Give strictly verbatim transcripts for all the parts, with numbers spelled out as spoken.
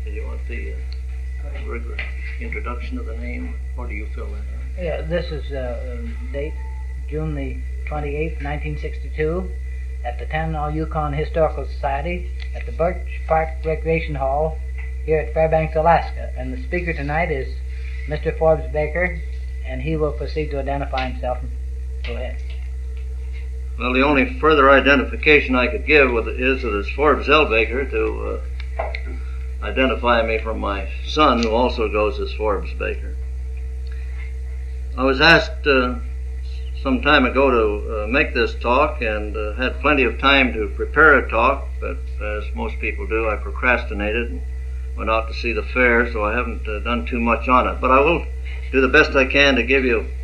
Do you want the uh, regular introduction of the name, or do you fill that in? Yeah, this is uh, date June the twenty-eighth, nineteen sixty-two, at the Tanana Yukon Historical Society at the Birch Park Recreation Hall here at Fairbanks, Alaska. And the speaker tonight is Mister Forbes Baker, and he will proceed to identify himself. Go ahead. Well, the only further identification I could give with it is that it's Forbes L. Baker to uh, identify me from my son, who also goes as Forbes Baker. I was asked uh, some time ago to uh, make this talk, and uh, had plenty of time to prepare a talk, but as most people do, I procrastinated and went out to see the fair, so I haven't uh, done too much on it. But I will do the best I can to give you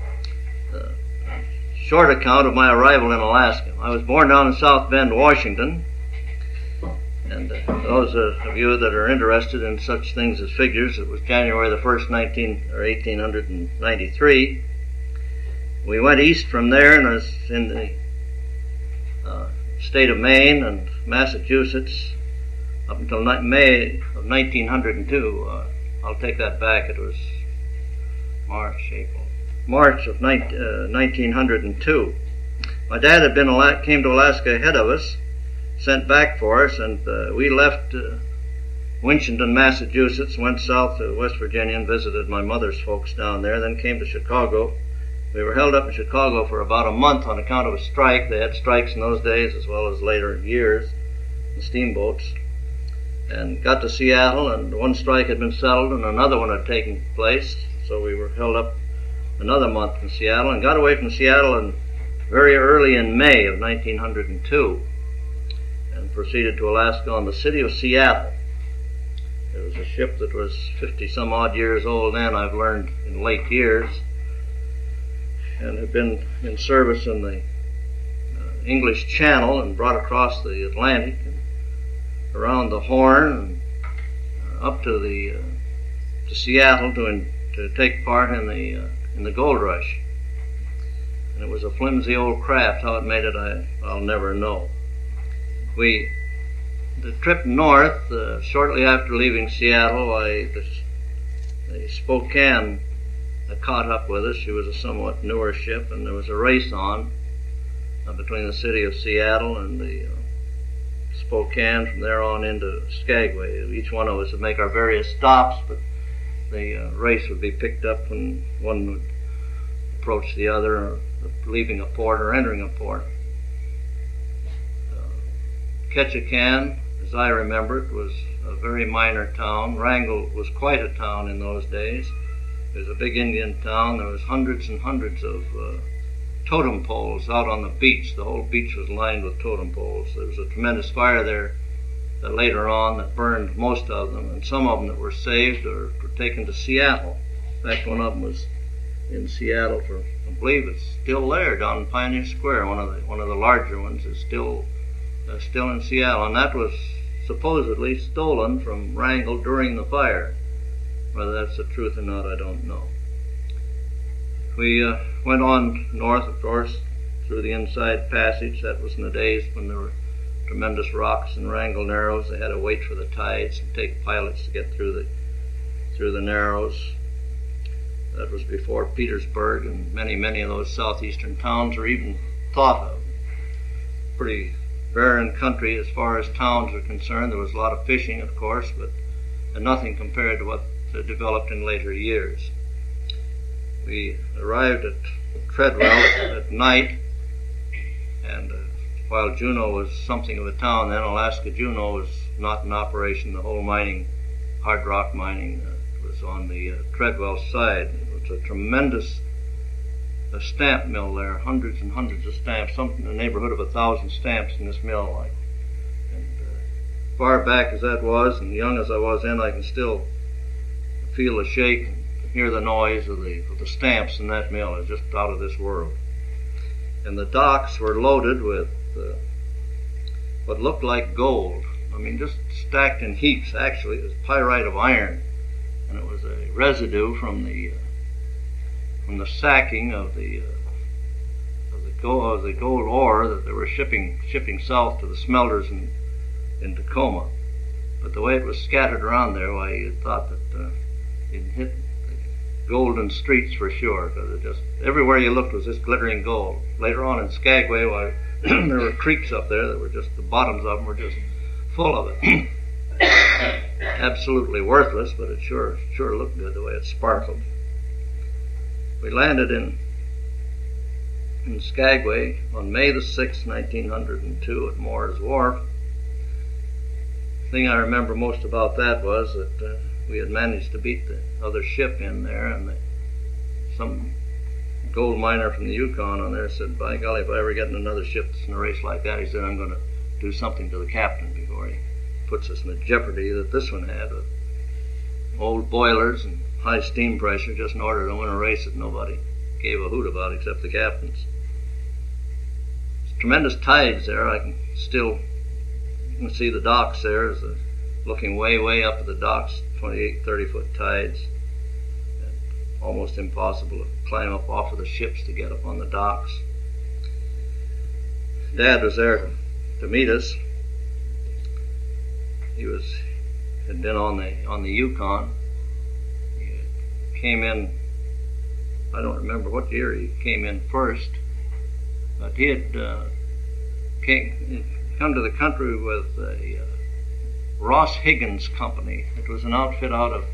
a short account of my arrival in Alaska. I was born down in South Bend, Washington, and uh, those of you that are interested in such things as figures, it was January the first, nineteen or eighteen ninety-three. We went east from there, and I was in the uh, state of Maine and Massachusetts up until ni- May of nineteen oh two. Uh, I'll take that back. It was March, April, March of nineteen oh two. My dad had been came to Alaska ahead of us, sent back for us, and uh, we left uh, Winchendon, Massachusetts, went south to West Virginia and visited my mother's folks down there, then came to Chicago. We were held up in Chicago for about a month on account of a strike. They had strikes in those days as well as later years, the steamboats, and got to Seattle, and one strike had been settled and another one had taken place, so we were held up another month in Seattle, and got away from Seattle in, very early in May of nineteen oh two. And proceeded to Alaska on the City of Seattle. It was a ship that was fifty some odd years old then, I've learned in late years, and had been in service in the uh, English Channel and brought across the Atlantic and around the Horn and uh, up to the uh, to Seattle to in, to take part in the uh, in the gold rush. And it was a flimsy old craft. How it made it, I I'll never know. We, the trip north, uh, shortly after leaving Seattle, I, the, the Spokane uh, caught up with us. She was a somewhat newer ship, and there was a race on uh, between the city of Seattle and the uh, Spokane, from there on into Skagway. Each one of us would make our various stops, but the uh, race would be picked up when one would approach the other, or leaving a port or entering a port. Ketchikan, as I remember it, was a very minor town. Wrangell was quite a town in those days. It was a big Indian town. There was hundreds and hundreds of uh, totem poles out on the beach. The whole beach was lined with totem poles. There was a tremendous fire there that later on that burned most of them, and some of them that were saved or were taken to Seattle. In fact, one of them was in Seattle for, I believe it's still there down in Pioneer Square. One of the one of the larger ones is still Uh, still in Seattle, and that was supposedly stolen from Wrangell during the fire. Whether that's the truth or not, I don't know. We uh, went on north, of course, through the Inside Passage. That was in the days when there were tremendous rocks in Wrangell Narrows. They had to wait for the tides and take pilots to get through the through the Narrows. That was before Petersburg and many, many of those southeastern towns were even thought of. Pretty barren country as far as towns are concerned. There was a lot of fishing, of course, but nothing compared to what uh, developed in later years. We arrived at Treadwell at night, and uh, while Juneau was something of a town then, Alaska Juneau was not in operation. The whole mining, hard rock mining, uh, was on the uh, Treadwell side. It was a tremendous a stamp mill there, hundreds and hundreds of stamps, something in the neighborhood of a thousand stamps in this mill. Like, and uh, far back as that was, and young as I was then, I can still feel the shake and hear the noise of the of the stamps in that mill. It's just out of this world. And the docks were loaded with uh, what looked like gold. I mean, just stacked in heaps. Actually, it was pyrite of iron, and it was a residue from the uh, from the sacking of the uh, of the gold of the gold ore that they were shipping shipping south to the smelters in in Tacoma. But the way it was scattered around there, why, you thought that uh, you'd hit golden streets for sure, because it just, everywhere you looked was just glittering gold. Later on in Skagway, why, there were creeks up there that were just, the bottoms of them were just full of it. Absolutely worthless, but it sure, sure looked good the way it sparkled. We landed in in Skagway on May the sixth, nineteen oh two at Moore's Wharf. The thing I remember most about that was that uh, we had managed to beat the other ship in there, and the, some gold miner from the Yukon on there said, by golly, if I ever get in another ship that's in a race like that, he said, I'm going to do something to the captain before he puts us in the jeopardy that this one had with old boilers and high steam pressure, just in order to win a race that nobody gave a hoot about except the captains. There's tremendous tides there. I can still you can see the docks there, as the, looking way, way up at the docks, twenty-eight, thirty foot tides. And almost impossible to climb up off of the ships to get up on the docks. Dad was there to, to meet us. He was had been on the on the Yukon. He came in, I don't remember what year he came in first, but he had uh, came, come to the country with a uh, Ross Higgins Company. It was an outfit out of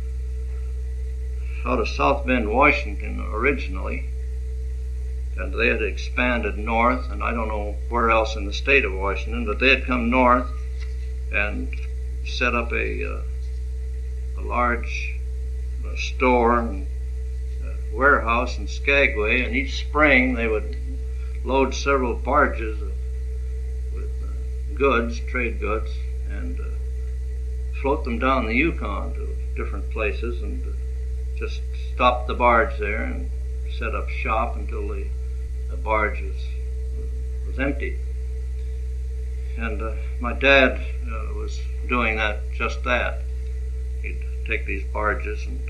out of South Bend, Washington originally, and they had expanded north, and I don't know where else in the state of Washington, but they had come north and set up a uh, a large uh, store and uh, warehouse in Skagway, and each spring they would load several barges of, with uh, goods, trade goods, and uh, float them down the Yukon to different places, and uh, just stop the barge there and set up shop until the, the barge was, was emptied. And uh, my dad uh, was doing that, just that. He'd take these barges and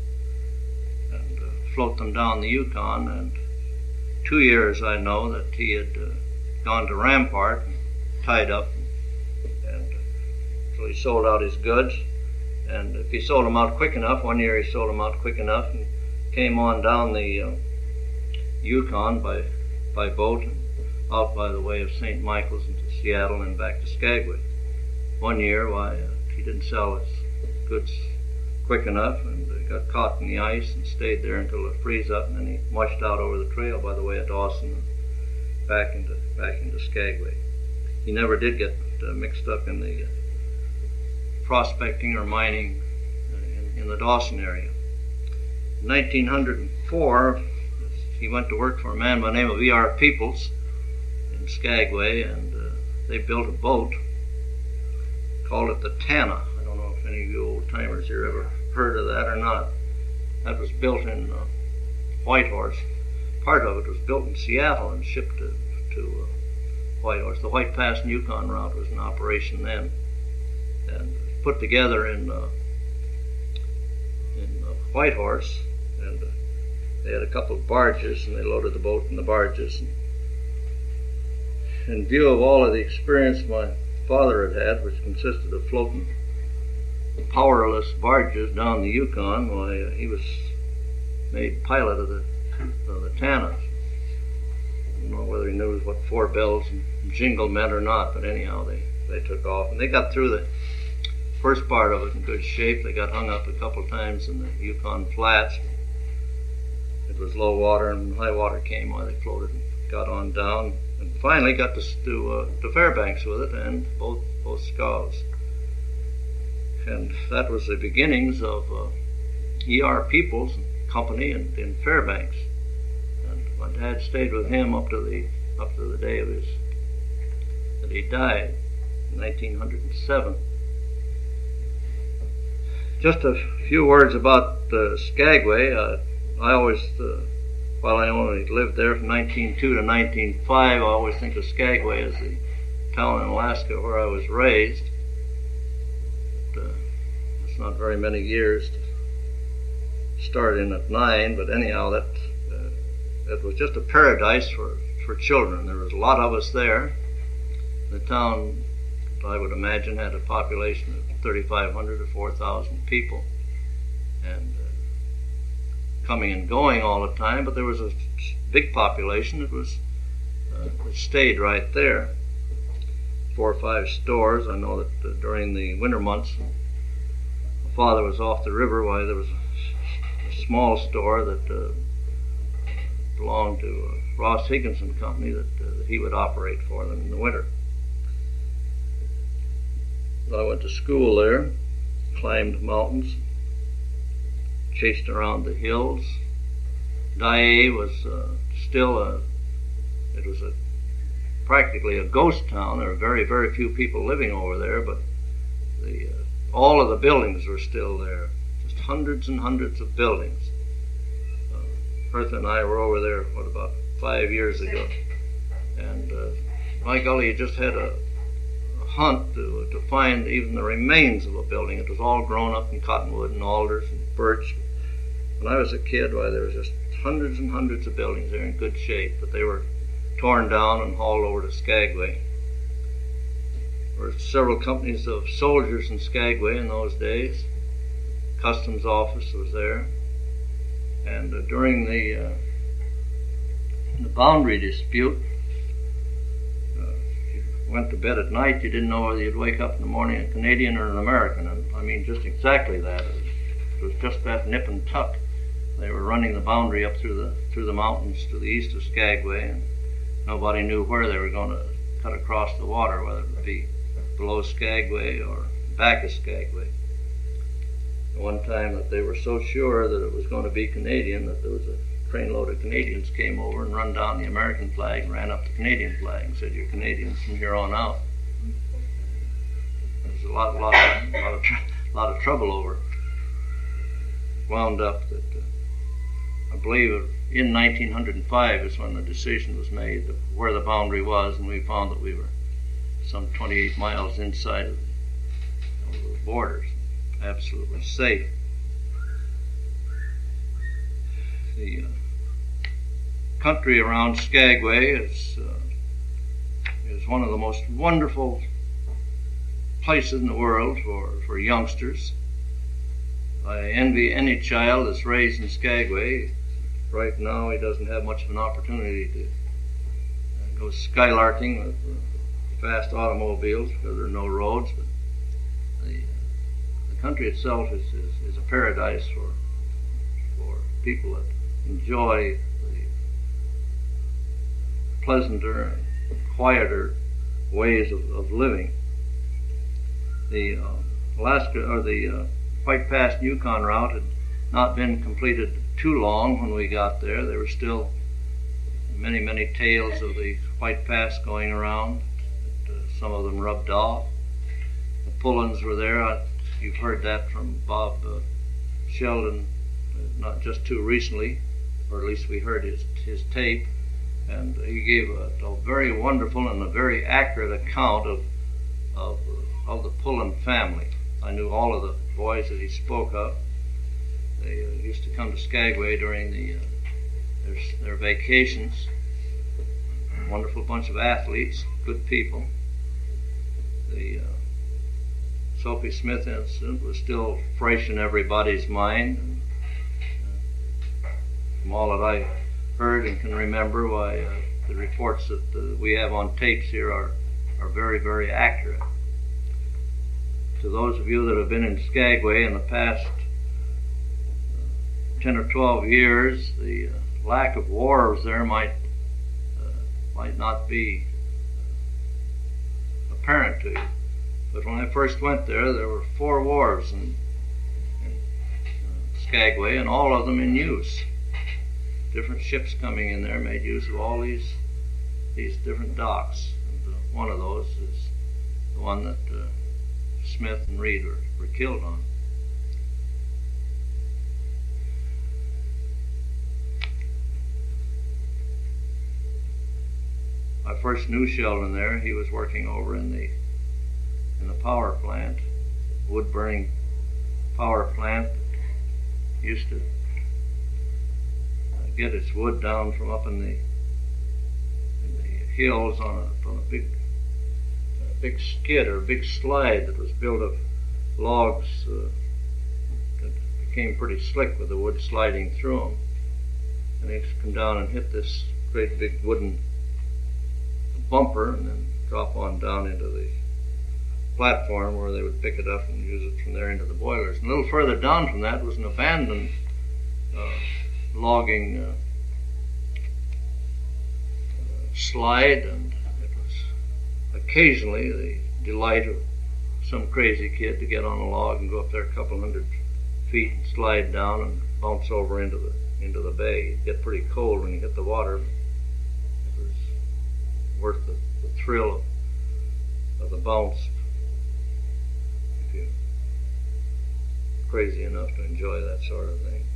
uh, and uh, float them down the Yukon. And two years I know that he had uh, gone to Rampart and tied up, and, and uh, so he sold out his goods. And if he sold them out quick enough, one year he sold them out quick enough and came on down the uh, Yukon by by boat and out by the way of Saint Michael's into Seattle and back to Skagway. One year, why, uh, he didn't sell his goods quick enough and uh, got caught in the ice and stayed there until it freeze up, and then he mushed out over the trail by the way of Dawson and back into back into Skagway. He never did get uh, mixed up in the uh, prospecting or mining uh, in, in the Dawson area. In nineteen oh four, he went to work for a man by the name of E R Peoples in Skagway, and uh, they built a boat, called it the Tana. I don't know if any of you old timers here ever heard of that or not. That was built in uh, Whitehorse. Part of it was built in Seattle and shipped to, to uh, Whitehorse. The White Pass and Yukon route was in operation then, and put together in uh, in uh, Whitehorse, and uh, they had a couple of barges, and they loaded the boat in the barges. And in view of all of the experience my father had had, which consisted of floating powerless barges down the Yukon, why, uh, he was made pilot of the of the Tana. I don't know whether he knew what four bells and jingle meant or not, but anyhow, they, they took off, and they got through the first part of it in good shape. They got hung up a couple of times in the Yukon Flats. It was low water, and when high water came, why, they floated and got on down, and finally got to to, uh, to Fairbanks with it, and both both scows. And that was the beginnings of uh, E R Peoples Company in, in Fairbanks. And my dad stayed with him up to the up to the day of his that he died in nineteen oh seven. Just a few words about uh, Skagway. Uh, I always, uh, while I only lived there from nineteen oh two to nineteen oh five, I always think of Skagway as the town in Alaska where I was raised. But, uh, it's not very many years to start in at nine, but anyhow, that uh, it was just a paradise for, for children. There was a lot of us there. The town, I would imagine, had a population of thirty-five hundred or four thousand people, and uh, coming and going all the time. But there was a big population that was uh, that stayed right there. Four or five stores. I know that uh, during the winter months, my father was off the river. Why, there was a, a small store that uh, belonged to uh, Ross Higginson Company that, uh, that he would operate for them in the winter. I went to school there, climbed mountains, chased around the hills. Dyea was uh, still a, it was a practically a ghost town. There were very, very few people living over there, but the uh, all of the buildings were still there. Just hundreds and hundreds of buildings. Uh, Bertha and I were over there, what, about five years ago. And uh, by golly, you just had a, a hunt to, to find even the remains of a building. It was all grown up in cottonwood and alders and birch. When I was a kid, why, there was just hundreds and hundreds of buildings there in good shape, but they were torn down and hauled over to Skagway. There were several companies of soldiers in Skagway in those days. Customs office was there. And uh, during the, uh, the boundary dispute, uh, you went to bed at night, you didn't know whether you'd wake up in the morning a Canadian or an American. And I mean, just exactly that. It was, it was just that nip and tuck. They were running the boundary up through the through the mountains to the east of Skagway, and nobody knew where they were going to cut across the water, whether it would be below Skagway or back of Skagway. One time that they were so sure that it was going to be Canadian that there was a trainload of Canadians came over and run down the American flag and ran up the Canadian flag and said, "You're Canadians from here on out." There was a lot, lot, of, lot, of, lot of trouble over it. Wound up that uh, I believe in nineteen oh five is when the decision was made of where the boundary was, and we found that we were some twenty-eight miles inside of the borders, absolutely safe. The uh, country around Skagway is uh, is one of the most wonderful places in the world for, for youngsters. I envy any child that's raised in Skagway. Right now, he doesn't have much of an opportunity to uh, go skylarking with uh, fast automobiles because there are no roads. But the, uh, the country itself is, is, is a paradise for for people that enjoy the pleasanter and quieter ways of, of living. The uh, Alaska or the uh, White Pass Yukon route had not been completed too long when we got there. There were still many, many tales of the White Pass going around. But, uh, some of them rubbed off. The pull-ins were there. I, you've heard that from Bob uh, Sheldon, uh, not just too recently, or at least we heard his his tape, and he gave a, a very wonderful and a very accurate account of of, uh, of the Pullen family. I knew all of the boys that he spoke of. They uh, used to come to Skagway during the uh, their, their vacations. A wonderful bunch of athletes, good people. The uh, Sophie Smith incident was still fresh in everybody's mind. And, uh, from all that I heard and can remember, why uh, the reports that uh, we have on tapes here are, are very, very accurate. To those of you that have been in Skagway in the past uh, ten or twelve years, the uh, lack of wharves there might uh, might not be uh, apparent to you. But when I first went there, there were four wharves in, in uh, Skagway, and all of them in use. Different ships coming in there made use of all these these different docks. And uh, one of those is the one that uh, Smith and Reed were, were killed on. I first knew Sheldon there. He was working over in the in the power plant, wood burning power plant. He used to uh, get its wood down from up in the in the hills on a on a big uh, big skid or a big slide that was built of logs uh, that became pretty slick with the wood sliding through them. And they'd come down and hit this great big wooden bumper and then drop on down into the platform where they would pick it up and use it from there into the boilers. And a little further down from that was an abandoned uh, logging uh, uh, slide, and it was occasionally the delight of some crazy kid to get on a log and go up there a couple hundred feet and slide down and bounce over into the into the bay. It'd get pretty cold when you hit the water. It was worth the, the thrill of, of the bounce if you're crazy enough to enjoy that sort of thing.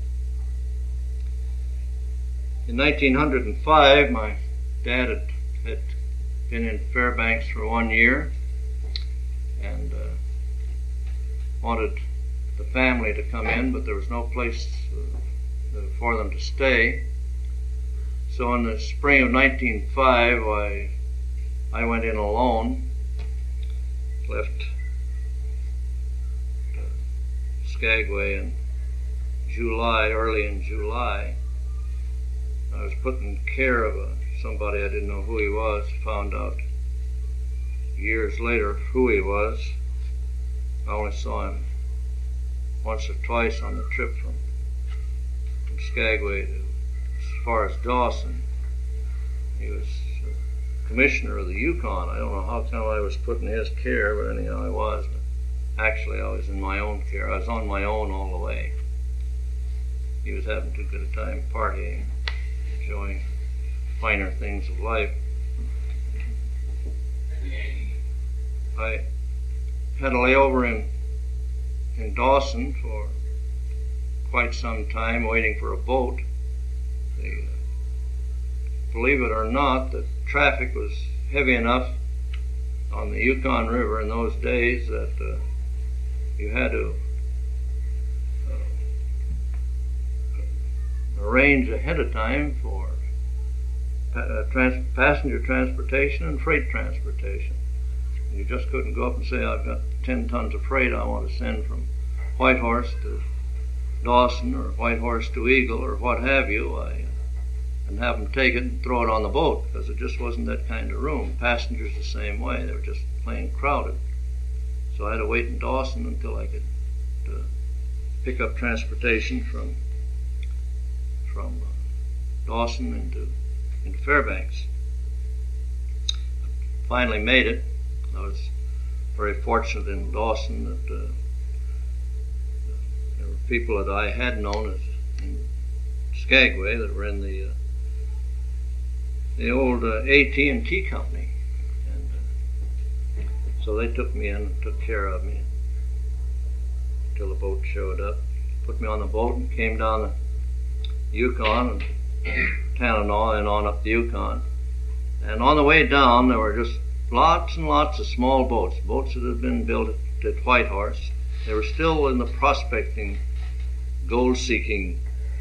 In nineteen oh five, my dad had, had been in Fairbanks for one year and uh, wanted the family to come in, but there was no place uh, for them to stay. So in the spring of nineteen oh five, I I went in alone, left uh, Skagway in July, early in July. I was put in care of a, somebody I didn't know who he was, found out years later who he was. I only saw him once or twice on the trip from, from Skagway to as far as Dawson. He was uh, commissioner of the Yukon. I don't know how come I was put in his care, but anyhow I was. But actually I was in my own care. I was on my own all the way. He was having too good a time partying, enjoying finer things of life. I had a layover in in Dawson for quite some time, waiting for a boat. The, uh, believe it or not, the traffic was heavy enough on the Yukon River in those days that uh, you had to uh, arrange ahead of time for pa- uh, trans- passenger transportation and freight transportation. You just couldn't go up and say, I've got ten tons of freight I want to send from Whitehorse to Dawson or Whitehorse to Eagle or what have you, I, and have them take it and throw it on the boat, because it just wasn't that kind of room. Passengers the same way. They were just plain crowded. So I had to wait in Dawson until I could uh, pick up transportation from from uh, Dawson into, into Fairbanks. Finally made it. I was very fortunate in Dawson that uh, there were people that I had known as in Skagway that were in the uh, the old uh, A T and T company, and uh, so they took me in and took care of me until the boat showed up. Put me on the boat and came down the Yukon and Tanana and on up the Yukon. And on the way down, there were just lots and lots of small boats, boats that had been built at, at Whitehorse. They were still in the prospecting, gold-seeking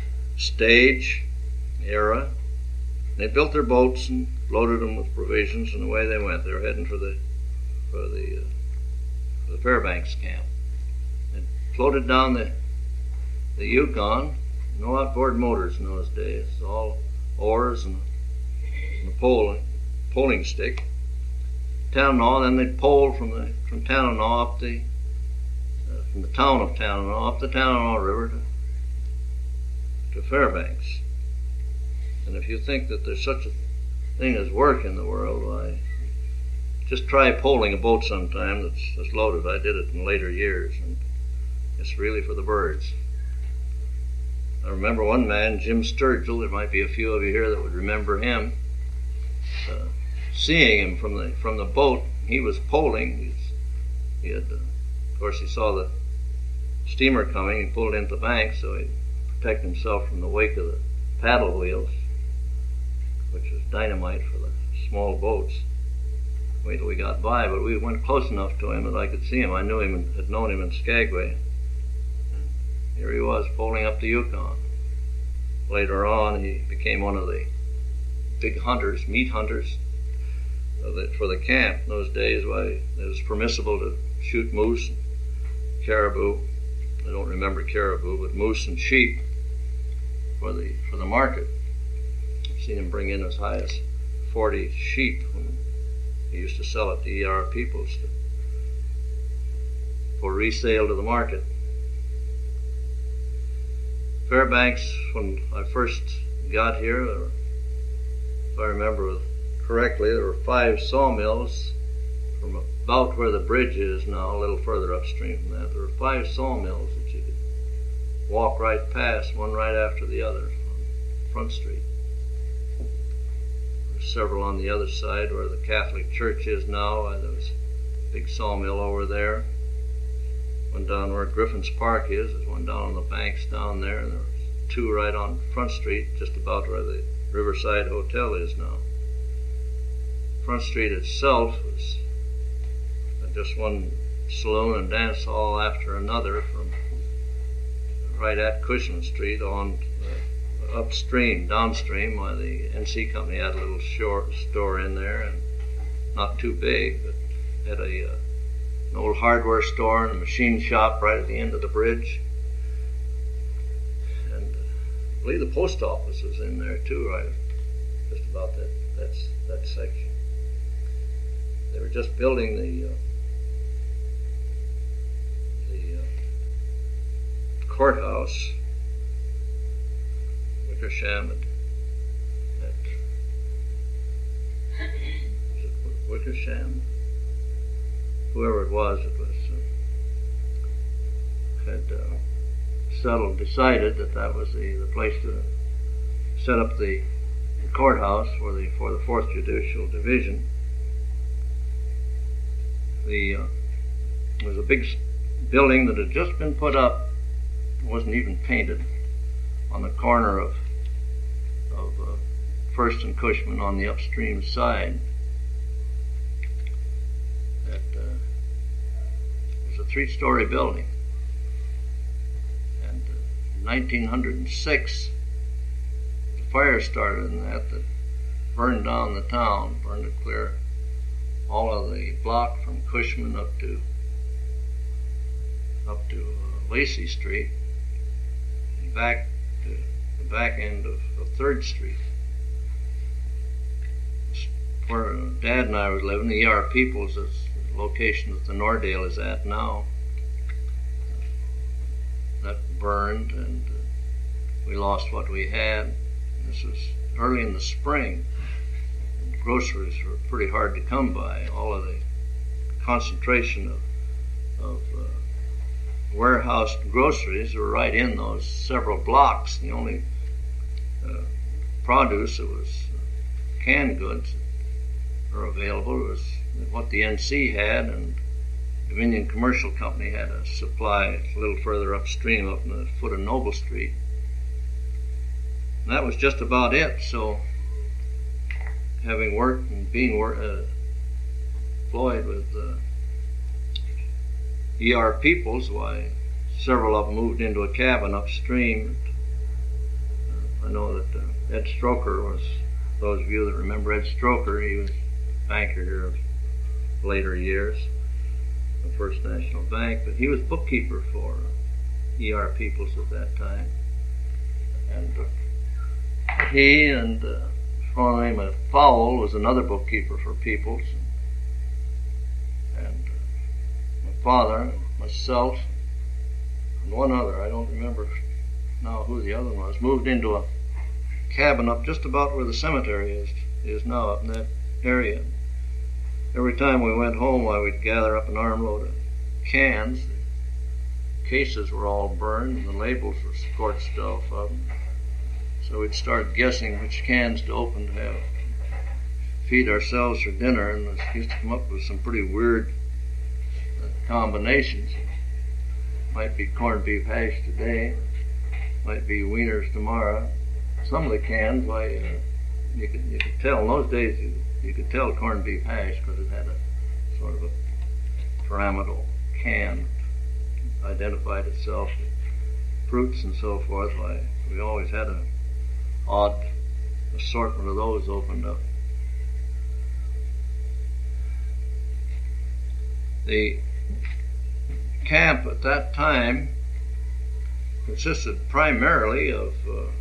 stage era. They built their boats and loaded them with provisions, and away they went. They were heading for the for the, uh, for the Fairbanks camp. And floated down the the Yukon. No outboard motors in those days. All oars and, and a pole, poling stick. Tanana, then they'd pole from the from Tanana up the uh, from the town of Tanana up the Tanana River to, to Fairbanks. And if you think that there's such a thing as work in the world, why, just try poling a boat sometime that's, that's loaded. I did it in later years, and it's really for the birds. I remember one man, Jim Sturgill. There might be a few of you here that would remember him. Uh, seeing him from the from the boat, he was poling. He's, he had, uh, of course, he saw the steamer coming. He pulled into the bank so he'd protect himself from the wake of the paddle wheels, which was dynamite for the small boats. Wait till we got by, but we went close enough to him that I could see him. I knew him and had known him in Skagway. Here he was, poling up the Yukon. Later on, he became one of the big hunters, meat hunters, for the, for the camp. In those days, why, it was permissible to shoot moose, and caribou. I don't remember caribou, but moose and sheep for the for the market. I've seen him bring in as high as forty sheep when he used to sell it to E R Peoples to, for resale to the market. Fairbanks, when I first got here, if I remember correctly, there were five sawmills from about where the bridge is now, a little further upstream from that. There were five sawmills that you could walk right past, one right after the other on Front Street. There were several on the other side where the Catholic Church is now. There was a big sawmill over there. One down where Griffin's Park is. There's one down on the banks down there, and there was two right on Front Street, just about where the Riverside Hotel is now. Front Street itself was just one saloon and dance hall after another, from right at Cushman Street on uh, upstream, downstream, where the N C Company had a little short store in there, and not too big, but had a uh, an old hardware store and a machine shop right at the end of the bridge. And uh, I believe the post office was in there too, right, just about that that, that section. They were just building the uh, courthouse, Wickersham, at, at was it Wickersham? Whoever it was, it was uh, had uh, settled, decided that that was the, the place to set up the, the courthouse for the for the Fourth Judicial Division. The uh, there was a big building that had just been put up. Wasn't even painted, on the corner of of uh, First and Cushman on the upstream side. That uh, was a three-story building, and uh, in nineteen oh six, the fire started in that that burned down the town, burned it clear, all of the block from Cushman up to up to uh, Lacey Street. Back to the back end of, of Third Street, where Dad and I were living. The E R Peoples is the location that the Nordale is at now. That burned, and uh, we lost what we had. This was early in the spring. And groceries were pretty hard to come by. All of the concentration of of uh, warehouse groceries were right in those several blocks. The only uh, produce that was uh, canned goods that were available was what the N C had, and Dominion Commercial Company had a supply a little further upstream, up in the foot of Noble Street. And that was just about it. So, having worked and being wor- uh, employed with uh, E R Peoples, why, several of them moved into a cabin upstream. Uh, I know that uh, Ed Stroker was, those of you that remember Ed Stroker, he was a banker here of later years, the First National Bank, but he was bookkeeper for uh, E R Peoples at that time. And uh, he and uh, a fellow named Powell was another bookkeeper for Peoples. And father, myself, and one other, I don't remember now who the other one was, moved into a cabin up just about where the cemetery is is now, up in that area. Every time we went home, I would gather up an armload of cans. The cases were all burned, and the labels were scorched off of them. So we'd start guessing which cans to open to have feed ourselves for dinner, and it used to come up with some pretty weird combinations. Might be corned beef hash today, might be wieners tomorrow. Some of the cans, why, uh, you could you could tell in those days you, you could tell corned beef hash because it had a sort of a pyramidal can that identified itself with fruits and so forth. Why, we always had an odd assortment of those opened up. The camp at that time consisted primarily of, uh,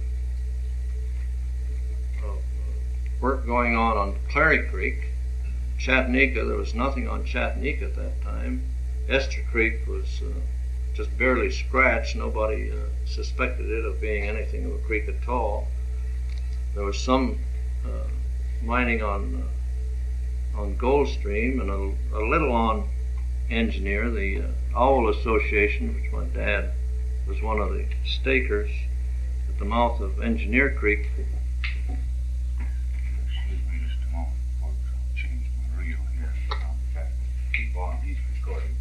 of work going on on Clary Creek. Chattanooga, there was nothing on Chattanooga at that time. Esther Creek was uh, just barely scratched. Nobody uh, suspected it of being anything of a creek at all. There was some uh, mining on uh, on Goldstream and a, a little on Engineer. The uh, Owl Association, which my dad was one of the stakers at the mouth of Engineer Creek. Excuse me just a moment, folks. I'll change my reel here. I'll keep on. He's recording.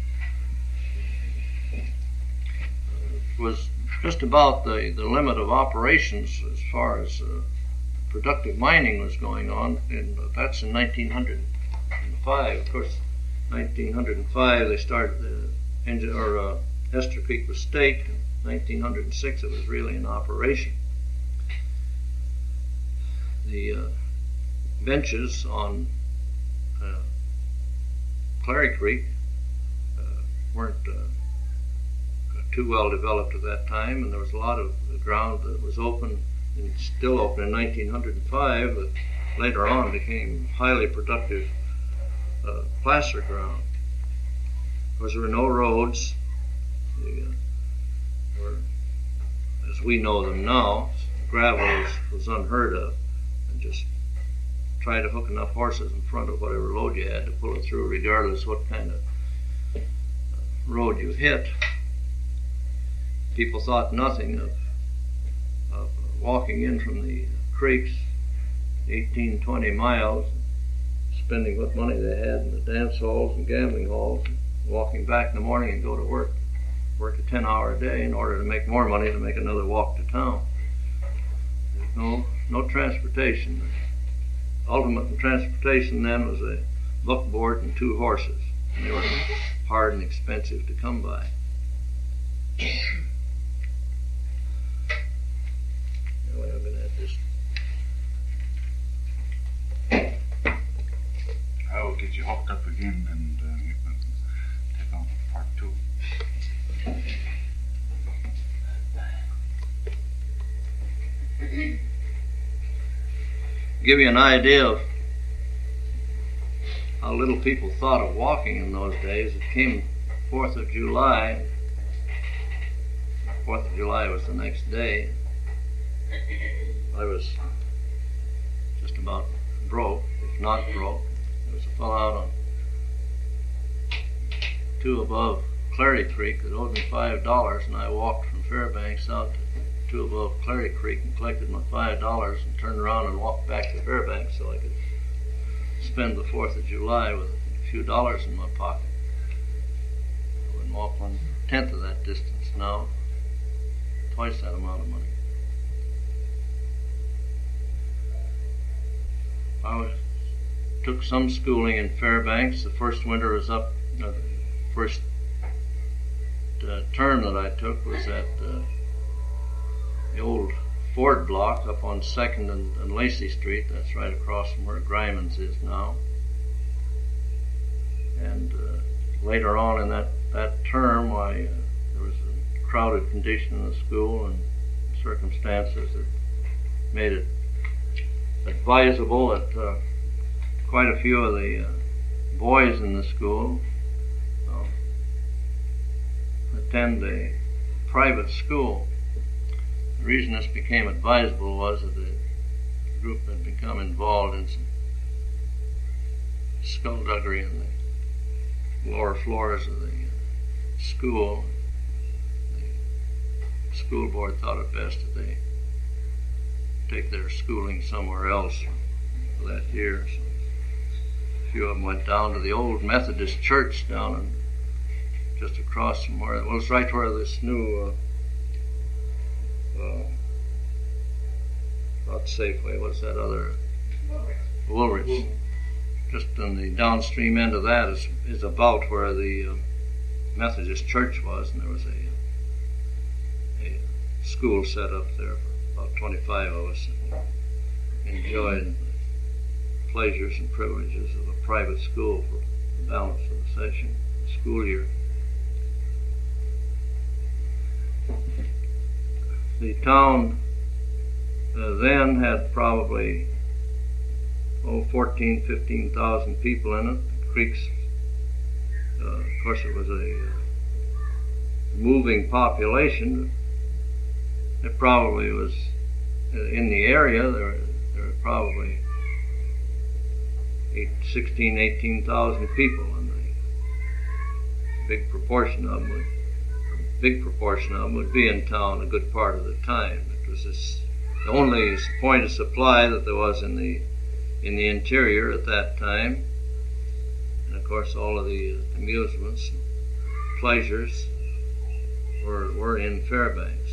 It was just about the, the limit of operations as far as uh, productive mining was going on, and uh, that's in nineteen oh five. Of course, nineteen oh five they started the engine, or uh, Esther Creek was staked. In nineteen oh six it was really in operation. The uh, benches on uh, Clary Creek uh, weren't uh, too well developed at that time, and there was a lot of the ground that was open and still open in nineteen oh five that later on became highly productive uh, placer ground. Of course, there were no roads. The, uh, were, as we know them now, gravel was, was unheard of, and just try to hook enough horses in front of whatever load you had to pull it through, regardless what kind of uh, road you hit. People thought nothing of, of walking in from the creeks eighteen, twenty miles, spending what money they had in the dance halls and gambling halls, and walking back in the morning and go to work, work a ten hour day in order to make more money to make another walk to town. There's no, no transportation. Ultimate transportation then was a buckboard and two horses, and they were hard and expensive to come by. Anyway, I'm going to have this. I will get you hooked up again, and uh, we can take on part two. Give you an idea of how little people thought of walking in those days. It came fourth of July. fourth of July was the next day. I was just about broke, if not broke. There was a fellow out on two above Clary Creek that owed me five dollars, and I walked from Fairbanks out to two above Clary Creek and collected my five dollars and turned around and walked back to Fairbanks so I could spend the fourth of July with a few dollars in my pocket. I wouldn't walk one tenth of that distance now, twice that amount of money. I was, took some schooling in Fairbanks. The first winter was up, uh, the first uh, term that I took was at uh, the old Ford block up on second and, and Lacey Street. That's right across from where Griman's is now. And uh, later on in that, that term, I, uh, there was a crowded condition in the school and circumstances that made it advisable that uh, quite a few of the uh, boys in the school uh, attend a private school. The reason this became advisable was that the group had become involved in some skullduggery in the lower floors of the uh, school. The school board thought it best that they take their schooling somewhere else for that year. So a few of them went down to the old Methodist church down in, just across from where, well, it's right where this new uh, uh, not Safeway, what's that other? Woolworths. Woolworths. Just on the downstream end of that is, is about where the uh, Methodist church was, and there was a, a school set up there for about twenty-five of us that enjoyed the pleasures and privileges of a private school for balance of the session, school year. The town uh, then had probably oh, fourteen, fifteen thousand people in it. The creeks, uh, of course, it was a uh, moving population. It probably was uh, in the area. There, there were probably eight, sixteen, eighteen thousand people, and a big proportion of them would, a big proportion of them would be in town a good part of the time. It was this, the only point of supply that there was in the in the interior at that time, and of course all of the uh, amusements and pleasures were were in Fairbanks.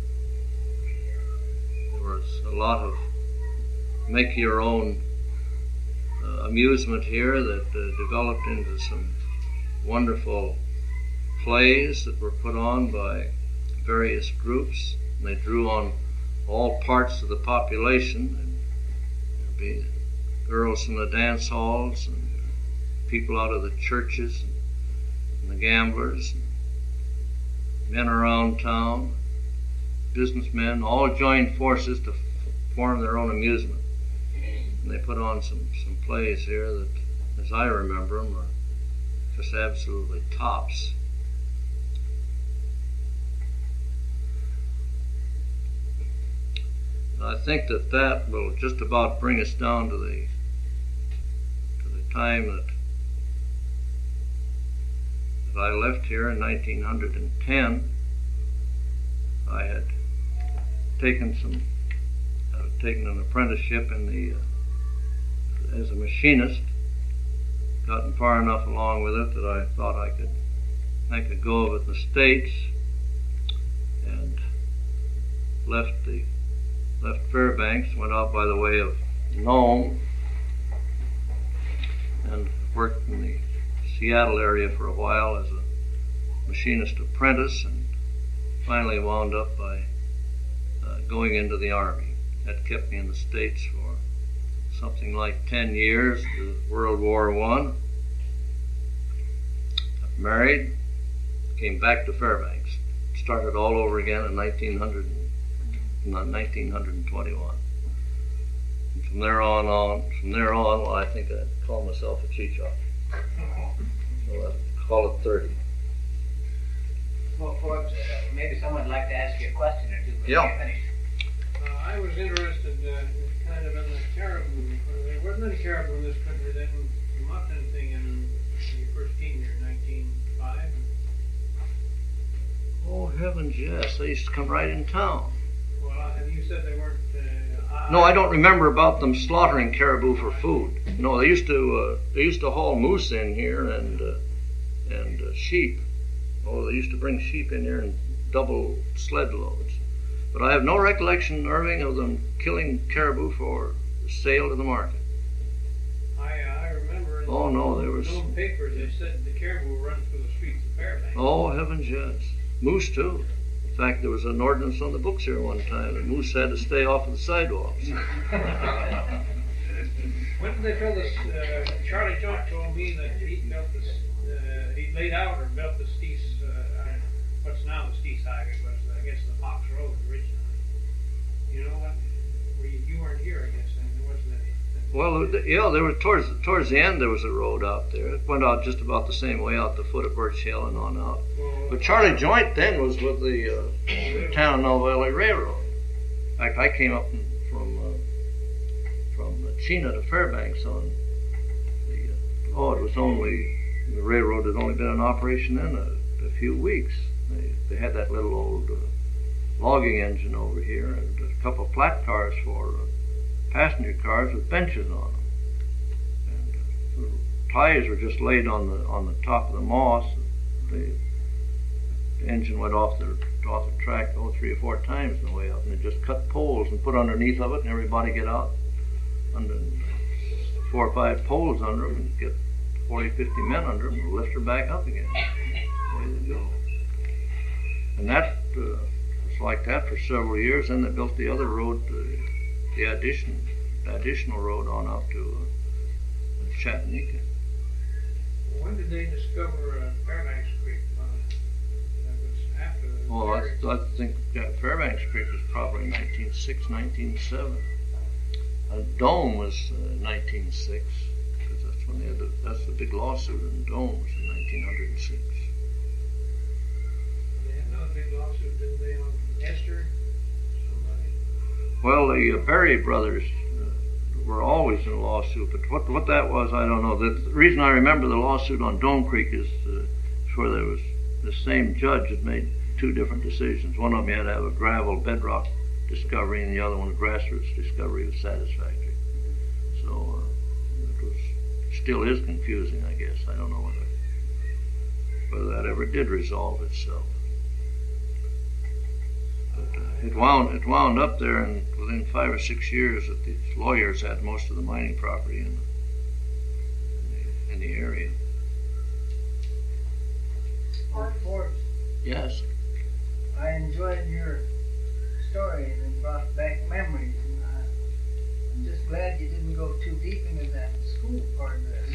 There was a lot of make your own uh, amusement here that uh, developed into some wonderful plays that were put on by various groups, and they drew on all parts of the population. And there'd be girls from the dance halls and people out of the churches and, and the gamblers and men around town, businessmen, all joined forces to f- form their own amusement. And they put on some, some plays here that, as I remember them, are just absolutely tops. And I think that that will just about bring us down to the to the time that that I left here in nineteen ten. I had taken some, I had taken an apprenticeship in the uh, as a machinist. Gotten far enough along with it that I thought I could I could go over to the States, and left the left Fairbanks, went out by the way of Nome, and worked in the Seattle area for a while as a machinist apprentice, and finally wound up by uh, going into the Army. That kept me in the States for something like ten years, to World War One. Got married, came back to Fairbanks, started all over again in nineteen hundred, nineteen twenty-one. And from there on, on, from there on, well, I think I'd call myself a Cheechako. So I'd call it thirty. Well, Forbes, uh, maybe someone would like to ask you a question or two. Yeah. Finish. Uh, I was interested uh, kind of in the caribou. There wasn't any caribou in this country then. You mocked anything in when you first came here in nineteen oh five? Oh, heavens, yes. They used to come right in town. Well, uh, you said they weren't. Uh, No, I don't remember about them slaughtering caribou for food. No, they used to uh, they used to haul moose in here and uh, and uh, sheep. Oh, they used to bring sheep in here in double sled loads. But I have no recollection, Irving, of them killing caribou for sale to the market. I, uh, I remember in Oh, no, there was- some papers they said the caribou run through the streets of Fairbanks. Oh, heavens, yes. Moose, too. In fact, there was an ordinance on the books here one time that moose had to stay off of the sidewalks. When did they build this? Uh, Charlie Joint told me that he built this. Uh, he laid out or built the Steese. Uh, uh, what's now the Steese Highway was, I guess, the Fox Road originally. You know what? Were you, you weren't here, I guess, then. There wasn't any. Well, th- yeah, there was towards towards the end there was a road out there. It went out just about the same way out the foot of Birch Hill and on out. Well, But Charlie Joint then was with the, uh, the Town Nova Valley Railroad. In fact, I came up from uh, from Chena to Fairbanks on the. Uh, oh, it was only the railroad had only been in operation then a, a few weeks. They they had that little old uh, logging engine over here and a couple of flat cars for uh, passenger cars with benches on them. And uh, the ties were just laid on the on the top of the moss. The, the engine went off the off the track oh three or four times on the way out, and they just cut poles and put underneath of it, and everybody get out under four or five poles under them and get forty, fifty men under them and lift her back up again. Away they go. And that uh, was like that for several years. Then they built the other road, uh, the addition, the additional road on out to uh, Chattanooga. When did they discover uh, Fairbanks Creek? Uh, that was after the Well, I, ferry. I think yeah, Fairbanks Creek was probably nineteen oh six, nineteen oh seven. Uh, Dome was uh, nineteen oh six, because that's when they had the, that's the big lawsuit in Dome was in nineteen oh six. They had another big lawsuit, didn't they, on Esther? Somebody. Well, the uh, Berry brothers uh, were always in a lawsuit, but what what that was, I don't know. The, the reason I remember the lawsuit on Dome Creek is uh, where there was the same judge that made two different decisions. One of them had to have a gravel bedrock discovery, and the other one a grassroots discovery was satisfactory. So uh, it was still is confusing, I guess. I don't know whether whether that ever did resolve itself. But uh, it wound it wound up there, and within five or six years, that these lawyers had most of the mining property in the, in the, in the area. Art Forbes, Yes. I enjoyed your story and it brought back memories. And uh, I'm just glad you didn't go too deep into that school part of this.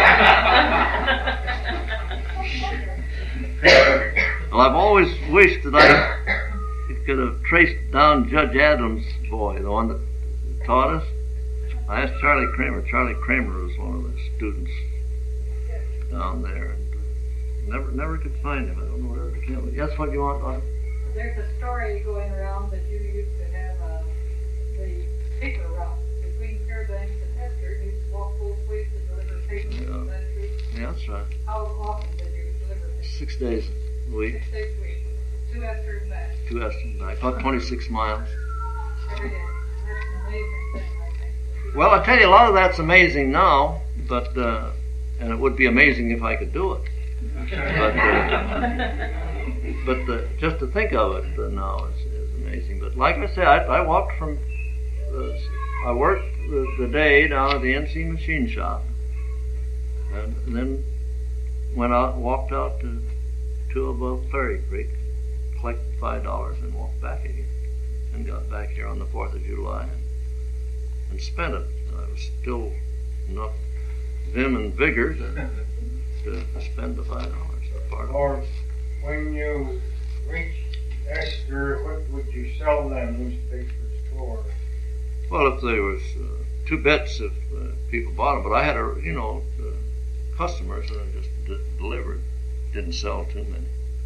Well, I've always wished that I could have traced down Judge Adams' boy, the one that taught us. I asked Charlie Kramer. Charlie Kramer was one of the students down there, and uh, never never could find him. I don't know where it came. That's what you want, Autumn? There's a story going around that you used to have uh, the paper route between Fairbanks and Esther. You used to walk both ways to deliver papers. Yeah. Is that true? Yeah, that's right. How often did you deliver papers? Six days a week, Six days a week. Two Esther and back. two Eston back, about twenty-six miles. Every day. That's an amazing thing, I think. Well, I tell you, a lot of that's amazing now, but uh, and it would be amazing if I could do it. But, uh, but uh, just to think of it uh, now is, is amazing. But like I said, I, I walked from, uh, I worked the, the day down at the N C machine shop, and, and then went out, walked out to, to above Clary Creek, collected five dollars, and walked back again, and got back here on the Fourth of July, and, and spent it. I was still enough vim and vigor to, to spend the five dollars. Part of it. Or when you reached Esther, what would you sell them newspapers for? Well, if there was uh, two bits if uh, people bought them, but I had a you know uh, customers that I just d- delivered. Didn't sell too many.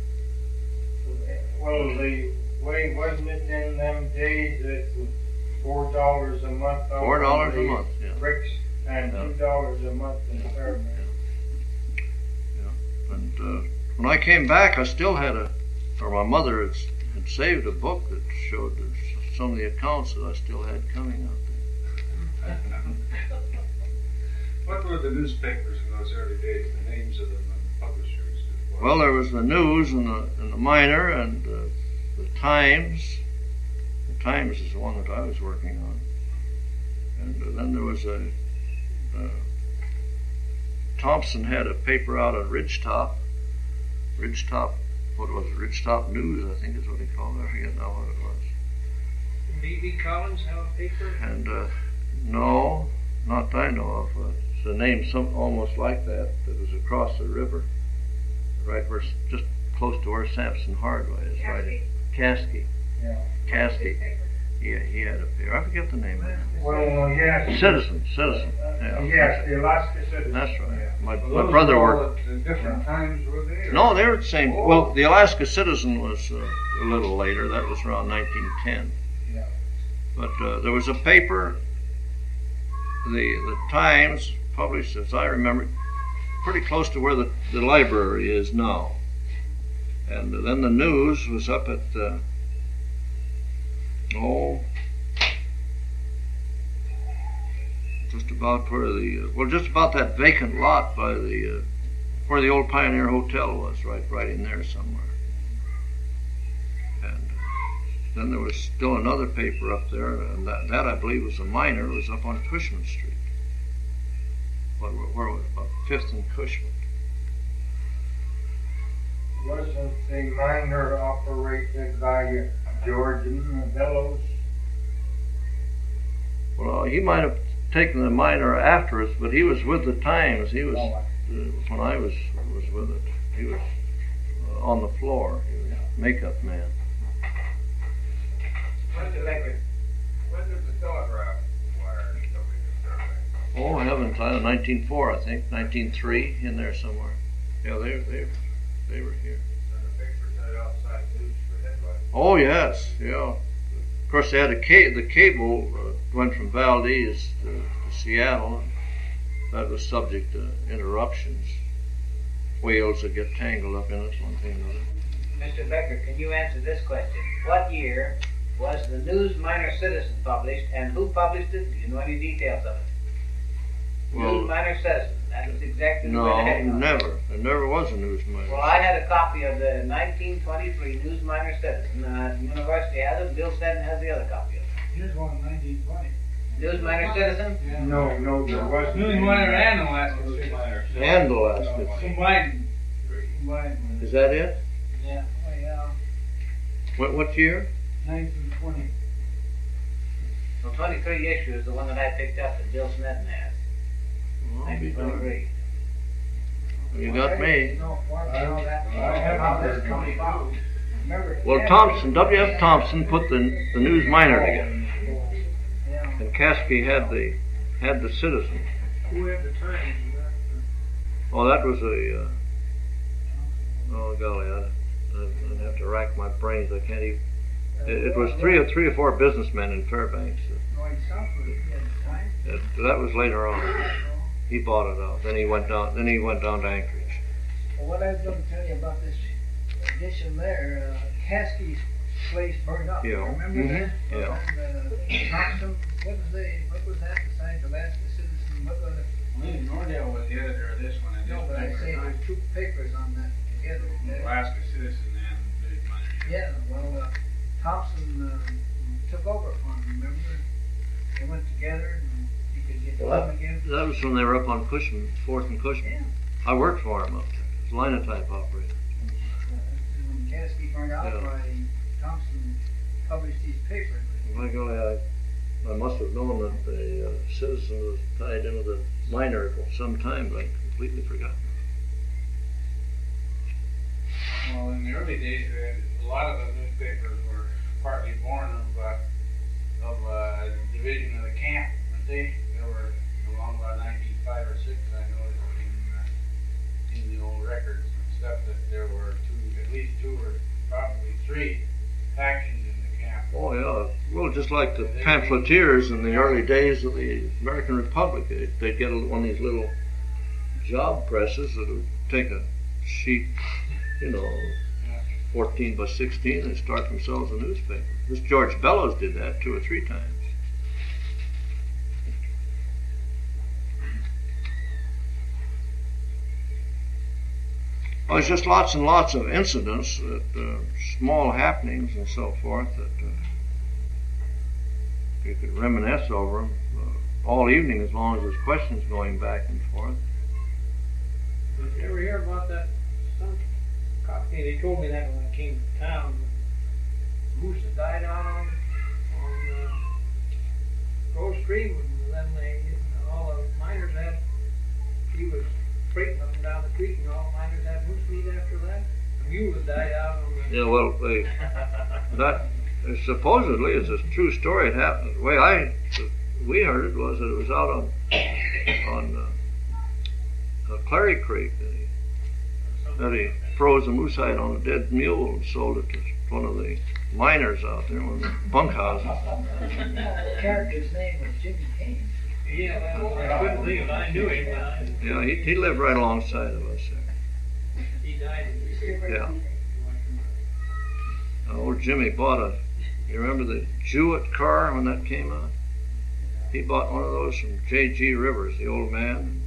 Well, the way wasn't it in them days that it was four dollars a month? Four dollars a month, yeah. Bricks and Yeah. two dollars a month in Fairbanks. And uh, when I came back, I still had a, or my mother had, had saved a book that showed some of the accounts that I still had coming out there. What were the newspapers in those early days, the names of them and publishers? Well, there was the News and the, and the Miner and uh, the Times. The Times is the one that I was working on. And uh, then there was a, uh, Thompson had a paper out on Ridgetop. Ridgetop, what was it? Ridgetop News, I think is what he called it. I forget now what it was. B B Collins have a paper? And uh, no, not that I know of. Uh, it's a name some almost like that that was across the river, right where just close to where Sampson Hardway is. Right, Caskey. Yeah. Caskey. Yeah, he had a paper. I forget the name of it. Well, yes. Citizen, Citizen. Yeah. Yes, the Alaska Citizen. That's right. Yeah. My, Well, my those brother were all worked. at, at different times, were they? or- No, they were the same. Oh. Well, the Alaska Citizen was uh, a little later. That was around nineteen ten. Yeah. But uh, there was a paper, the the Times, published, as I remember, pretty close to where the, the library is now. And then the News was up at, uh, oh, just about where the, uh, well, just about that vacant lot by the, uh, where the old Pioneer Hotel was, right, right in there somewhere. And uh, then there was still another paper up there, and that, that I believe was a Miner. It was up on Cushman Street. Where, where was it? About Fifth and Cushman. Wasn't the Miner operated by George Bellows? Well, he might have taken the Miner after us, but he was with the Times. He was Oh, uh, when I was was with it. He was uh, on the floor. He was makeup man. Mister Becker, when did the telegraph wire come into Fairbanks? Oh, I haven't. I nineteen four, I think. nineteen three, in there somewhere. Yeah, they they they were here. And the papers had outside news for headlines. Oh yes, yeah. Of course, they had a ca- the cable uh, went from Valdez to, to Seattle, and that was subject to interruptions. Whales would get tangled up in it, one thing or another. Mister Becker, can you answer this question? What year was the News Minor Citizen published, and who published it? Do you know any details of it? Well, News Minor Citizen. That was exactly the way no, the heading was. never. There never was a News Minor. Well, I had a copy of the nineteen twenty-three News Minor Citizen. Uh, the university has it. Bill Stetton has the other copy of it. Here's one, nineteen twenty. News Minor Citizen? Yeah. No, no, there wasn't. News any. Minor and Alaska News Citizen. Minor. And Alaska. Combined. Combined. Is that it? Yeah, oh, yeah, What what year? nineteen twenty. Well, twenty-three issue is the one that I picked up that Bill Stetton has. Well, I'll be nineteen darned. twenty-three. You got me. No, what, I- how that, I haven't how this heard come of it. about. Remember, Well, Caskey- Thompson, W F Thompson put the the News Minor together, Yeah. and Caskey had the had the Citizen. Who had the time? Oh, that was a. Uh, oh golly, I, I'd, I'd have to rack my brains. I can't even. It, it was three or three or four businessmen in Fairbanks. Lloyd Southwood, he had the time. That, that was later on. He bought it out. Then he went down. Then he went down to Anchorage. Well, what I was going to tell you about this addition there, uh, Caskey's place burned up. Yeah. Remember Mhm. that? Yeah. And, uh, Thompson, what was the, what was that besides Alaska Citizen? What was it? William Nordell was the editor of this one, and No, this but I paper, say there's two papers on that together. Yeah. Alaska Citizen and News Minor. Yeah, well, uh, Thompson uh, took over for him, remember? They went together and he could get Well, home again. That was when they were up on Cushman, Fourth and Cushman. Yeah. I worked for him up there. As linotype operator. When Caskey burned out, Yeah. why Thompson published these papers. My golly, I, I must have known that the uh, Citizen was tied into the Minor for some time, but I completely forgot. Well, in the early days, uh, a lot of the newspapers were partly born of uh, of uh, division of the camp. Weren't they? They were along about nineteen five or six. I noticed in uh, in the old records and stuff that there were two, at least two or probably three factions in the camp. Oh yeah, well, just like the pamphleteers in the early days of the American Republic, they, they'd get a, one of these little job presses that would take a sheet, you know, fourteen by sixteen, and start themselves a newspaper. This George Bellows did that two or three times. Well, there's just lots and lots of incidents, that uh, small happenings and so forth, that uh, you could reminisce over them uh, all evening, as long as there's questions going back and forth. Did you ever hear about that son Cockney? They told me that when I came to town. Moose had died out on on uh, Rose Creek, and then they all the miners had. He was freighting up and down the creek, and all the miners had moose meat after that. A mule had died out on the. Yeah, well, they, that uh, supposedly is a true story. It happened. The way I we heard it was that it was out on on uh, uh, Clary Creek that he, that he froze a moose hide on a dead mule and sold it to one of the miners out there, one of the bunkhouses. The character's name was Jimmy Kane. Yeah, well, I couldn't think of it. I knew him, but I, Yeah, he, he lived right alongside of us there. he died in Yeah. Uh, old Jimmy bought a, you remember the Jewett car when that came out? He bought one of those from J G Rivers, the old man.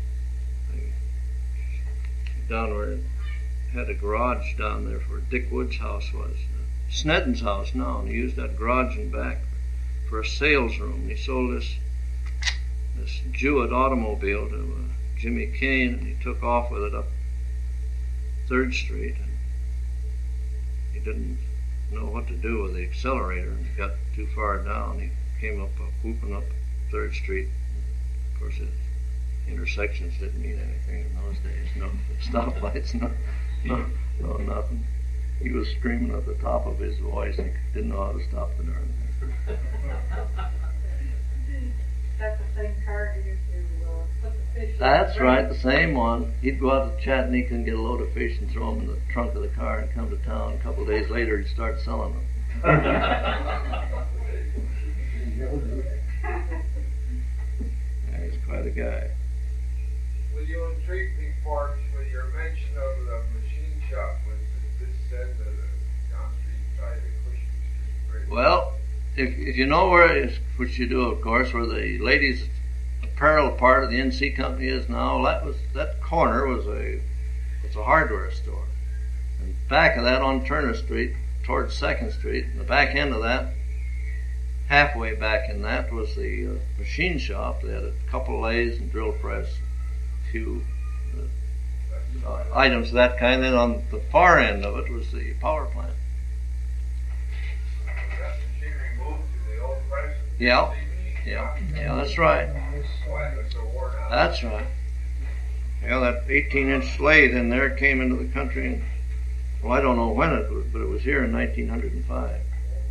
He, down where it had a garage down there where Dick Wood's house was. Uh, Snedden's house now, and he used that garage in back for a sales room. He sold this this Jewett automobile to uh, Jimmy Kane, and he took off with it up Third Street, and he didn't know what to do with the accelerator, and he got too far down. He came up, uh, whooping up Third Street. Of course, his intersections didn't mean anything in those days. No stoplights, no, no, no, nothing. He was screaming at the top of his voice. He didn't know how to stop the darn thing. That's the same car you used to uh, put the fish in. That's right, the same one. He'd go out to Chattanooga and get a load of fish and throw them in the trunk of the car and come to town. A couple of days later, he'd start selling them. Yeah, he's quite a guy. Will you intrigue me, Forbes, with your mention of the machine shop with this end of the John Street side of Cushing Street Bridge? Well, if, if you know where it is, which you do, of course, where the ladies' apparel part of the N C Company is now, that was that corner was a was a hardware store. And back of that on Turner Street, towards Second Street, and the back end of that, halfway back in that, was the uh, machine shop. They had a couple of lathes and drill press, a few uh, uh, items of that kind. Then on the far end of it was the power plant. That machinery moved to the old press? Yeah, yeah, yeah, that's right. Why it was so worn out? That's right. Yeah, that eighteen inch lathe in there came into the country, and, well, I don't know when it was, but it was here in nineteen oh five.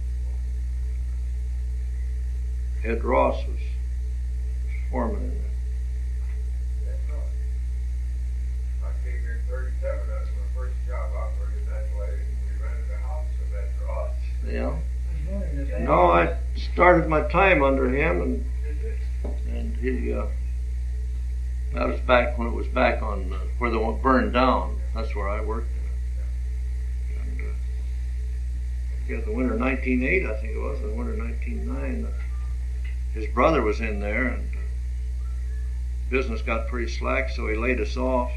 Ed Ross was, was foreman in there. That's right. I came here in thirty-seven. That was my first job operating that way, and we rented a house of Ed Ross. Yeah. No, I started my time under him, and and he. Uh, that was back when it was back on uh, where the one burned down. That's where I worked. And uh, yeah, the winter nineteen oh eight, I think it was, the winter nineteen oh nine. Uh, his brother was in there, and uh, business got pretty slack, so he laid us off.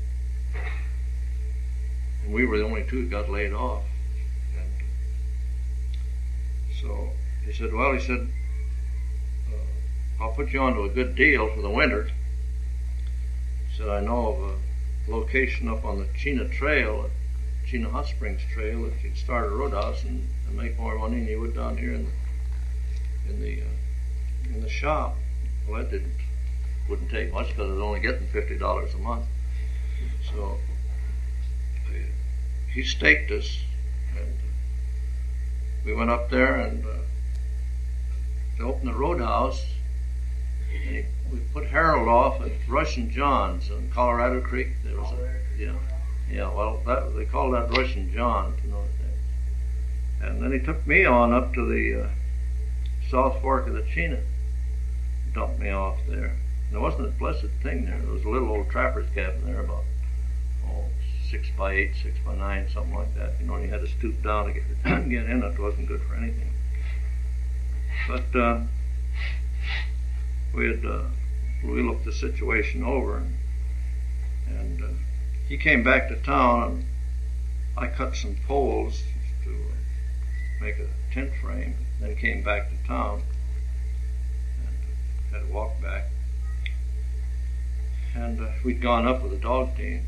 And we were the only two that got laid off. And so he said, well, he said, uh, I'll put you onto a good deal for the winter. He said, I know of a location up on the Chena Trail, Chena Hot Springs Trail, that you can start a roadhouse and, and make more money than you would down here in the in the uh, in the shop. Well, that didn't wouldn't take much because I was only getting fifty dollars a month. So uh, he staked us, and uh, we went up there and uh, to open the roadhouse. And he, we put Harold off at Russian John's on Colorado Creek. There was a, yeah, yeah. Well, that, they called that Russian John's in those days. And then he took me on up to the uh, South Fork of the Chena, dumped me off there. And there wasn't a blessed thing there. There was a little old trapper's cabin there, about oh six by eight, six by nine, something like that. You know, you had to stoop down to get get in. It wasn't good for anything. But uh, we had uh, we looked the situation over, and, and uh, he came back to town, and I cut some poles to uh, make a tent frame. Then came back to town and uh, had to walk back. And uh, we'd gone up with a dog team.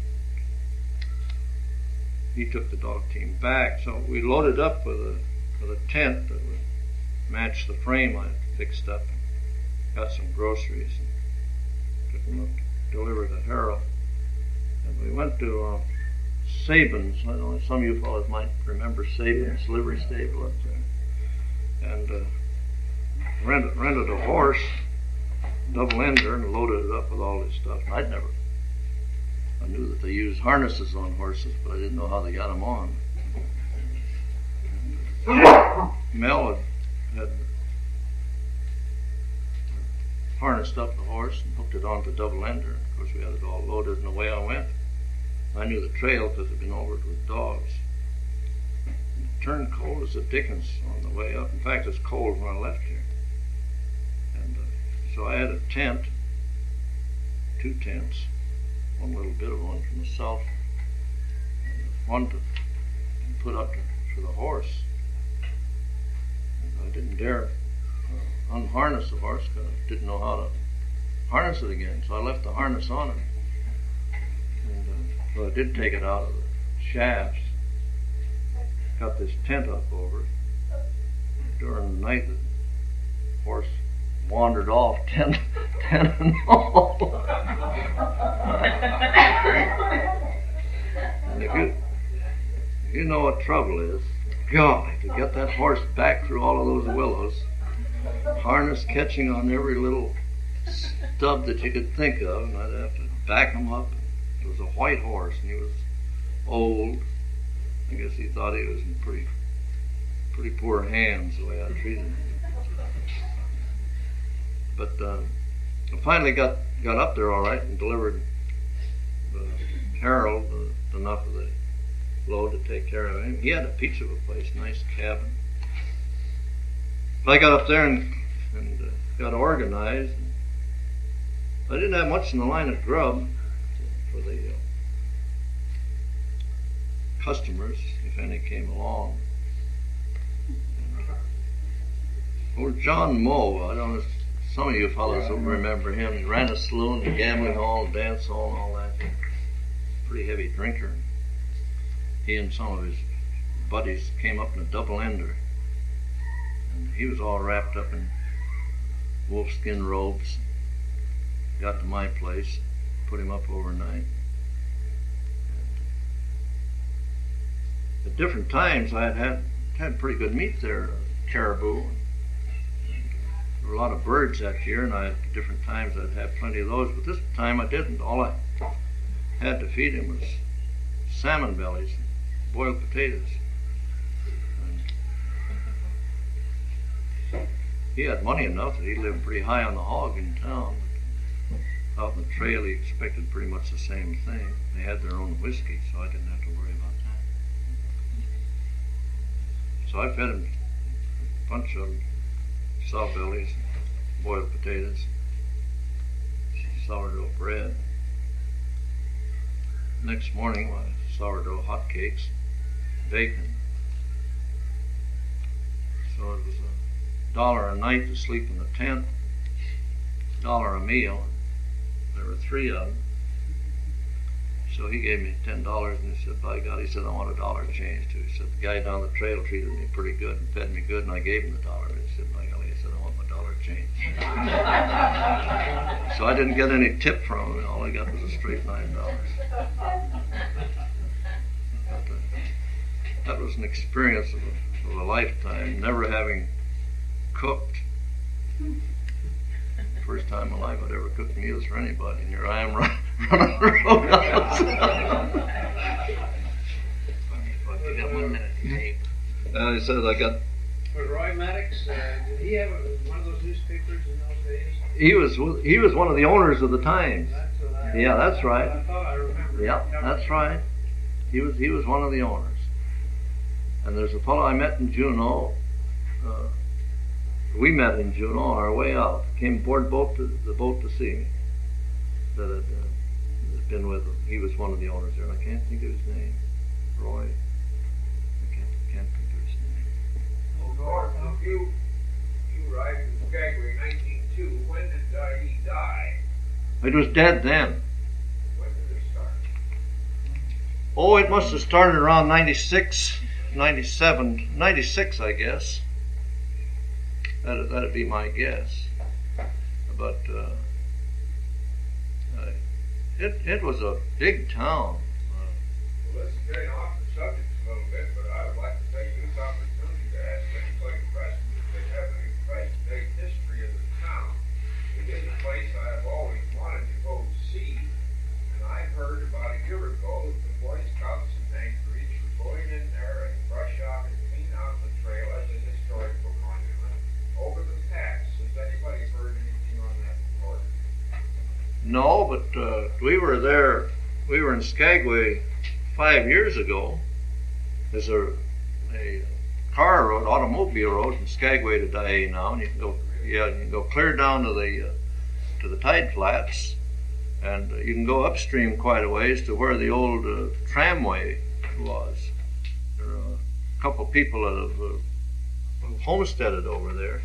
He took the dog team back, so we loaded up with a with a tent that would match the frame I had fixed up. Got some groceries and took them up to deliver to Harold. And we went to uh, Sabin's. I don't know, some of you fellows might remember Sabin's yeah. livery stable up there. And uh, rented, rented a horse, double ender, and loaded it up with all this stuff. And I'd never, I knew that they used harnesses on horses, but I didn't know how they got them on. Mel had, had harnessed up the horse and hooked it onto double ender. Of course, we had it all loaded, and away I went. I knew the trail because I'd been over it with dogs. It turned cold as a dickens on the way up. In fact, it was cold when I left here. And uh, so I had a tent, two tents, one little bit of one for myself, and one to put up to, for the horse. And I didn't dare uh, unharness the horse because I didn't know how to harness it again. So I left the harness on it. And uh, so I did take it out of the shafts, cut this tent up over it. During the night, the horse wandered off ten, ten and all. And if you, if you know what trouble is, golly, to get that horse back through all of those willows, harness catching on every little stub that you could think of, and I'd have to back him up. It was a white horse, and he was old. I guess he thought he was in pretty, pretty poor hands the way I treated him. But uh, I finally got, got up there all right and delivered uh, Harold uh, enough of the load to take care of him. He had a peach of a place, nice cabin. I got up there and, and uh, got organized. And I didn't have much in the line of grub for the uh, customers, if any came along. Old John Moe, I don't know, some of you fellows will remember him. He ran a saloon, a gambling hall, dance hall, and all that. Pretty heavy drinker. He and some of his buddies came up in a double ender. And he was all wrapped up in wolfskin robes. Got to my place, put him up overnight. At different times I had had, had pretty good meat there, uh, caribou. And, and there were a lot of birds that year, and I, at different times I'd have plenty of those, but this time I didn't. All I had to feed him was salmon bellies and boiled potatoes. And he had money enough that he lived pretty high on the hog in town. But out on the trail he expected pretty much the same thing. They had their own whiskey, so I didn't have to worry about that. So I fed him a bunch of sow bellies, boiled potatoes, sourdough bread. Next morning, my sourdough hotcakes, bacon. So it was a dollar a night to sleep in the tent, a dollar a meal. There were three of them. So he gave me ten dollars, and he said, by God, he said, I want a dollar change too. He said, the guy down the trail treated me pretty good and fed me good, and I gave him the dollar. And he said, by golly, he said, I want my dollar change. So I didn't get any tip from him. All I got was a straight nine dollars. But, uh, that was an experience of a, of a lifetime, never having cooked. First time in my life I'd ever cooked meals for anybody, and here I am run, running the roadhouse. You got one minute, Dave. And he said, I got... Was Roy Maddox, uh, did he have a, one of those newspapers in those days? He was he was one of the owners of the Times. That's what I, Yeah, that's right. I thought I remembered. Yeah, that's right. He was he was one of the owners. And there's a fellow I met in Juneau. Uh, we met in Juneau on our way out. Came aboard boat to, the boat to see me. That had uh, been with him. He was one of the owners there, and I can't think of his name. Roy. I can't can't think of his name. Oh, Lord, you you arrived in Skagway in nineteen oh two. When did uh, he die? It was dead then. When did it start? Oh, it must have started around ninety-six, ninety-seven, ninety-six, I guess. That'd, that'd be my guess. But uh, uh, it it was a big town. Uh, Well, this is getting off the subject a little bit, but I would like to take this opportunity to ask anybody present if they have any present-day history of the town. It is a place I have always wanted to go see, and I heard about a year ago that the Boy Scouts in Anchorage were going in there and brush out and clean out the trail as a historical monument over the pass. Has anybody heard anything on that report? no, but uh, we were there. We were in Skagway five years ago. There's a a car road, automobile road from Skagway to Dyea now, and you can go yeah you can go clear down to the uh, to the tide flats, and uh, you can go upstream quite a ways to where the old uh, tramway was. There are a couple people that have uh, homesteaded over there.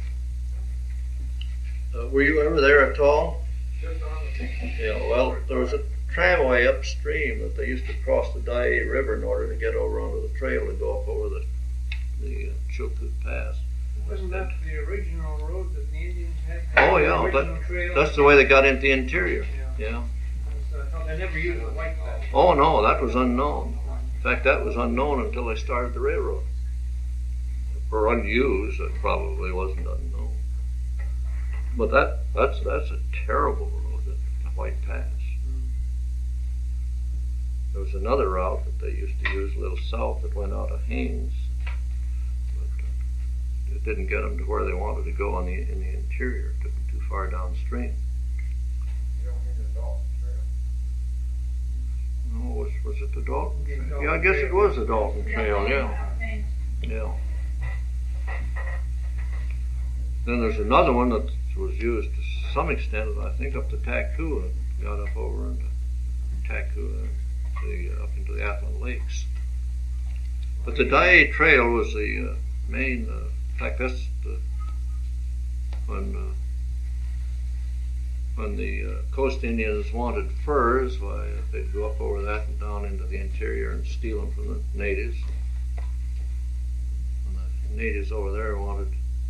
Uh, were you ever there at all? Just on the Yeah, well, there was a tramway upstream that they used to cross the Dyea River in order to get over onto the trail to go up over the the uh, Chilkoot Pass. Wasn't that the original road that the Indians had? Oh The yeah, original but trail? that's the way they got into the interior. Yeah. Yeah. So I thought they never used the white patch. Oh no, that was unknown. In fact, that was unknown until they started the railroad. Or unused, it probably wasn't unknown. But that that's that's a terrible road, that White Pass. There was another route that they used to use a little south that went out of Haines, but uh, it didn't get them to where they wanted to go on the in the interior. It took them too far downstream. You don't need a Dalton Trail. No, was was it the Dalton Yeah, Trail? Dalton Yeah, I guess it Trail. was the Dalton Trail. Yeah, yeah. Then there's another one that was used to some extent, I think, up to Taku and got up over into Taku. The, uh, up into the Athlon Lakes. But the Dyea Trail was the uh, main, uh, in fact that's the, when, uh, when the uh, coast Indians wanted furs, why they'd go up over that and down into the interior and steal them from the natives. And the natives over there wanted,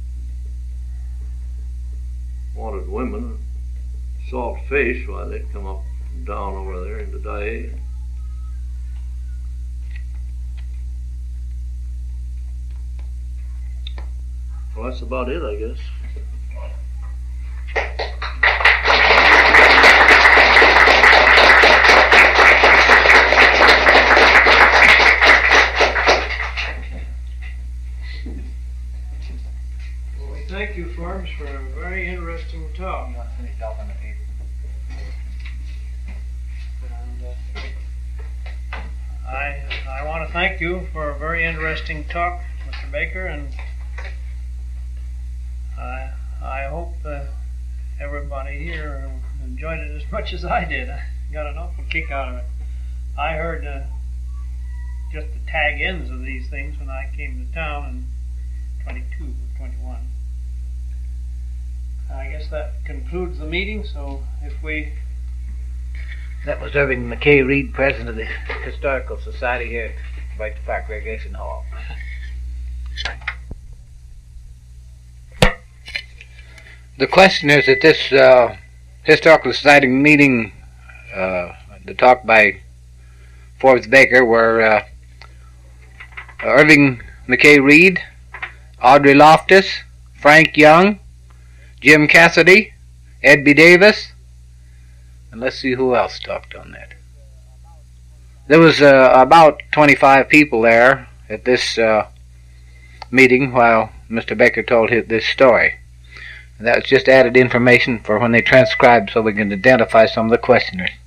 wanted women, salt fish, why they'd come up and down over there into Dyea. Well, that's about it, I guess. Well, we thank you, Forbes, for a very interesting talk. You want to finish off on the paper? And, uh, I I want to thank you for a very interesting talk, Mister Baker, and I I hope that everybody here enjoyed it as much as I did. I got an awful kick out of it. I heard uh, just the tag ends of these things when I came to town in twenty-two or twenty-one. I guess that concludes the meeting, so if we... That was Irving McKay Reed, president of the Historical Society here at White Park Recreation Hall. The questioners at this uh, Historical Society meeting, uh, the talk by Forbes Baker, were uh, Irving McKay Reed, Audrey Loftus, Frank Young, Jim Cassidy, Ed B. Davis, and let's see who else talked on that. There was uh, about twenty-five people there at this uh, meeting while Mister Baker told his, this story. And that was just added information for when they transcribed so we can identify some of the questioners.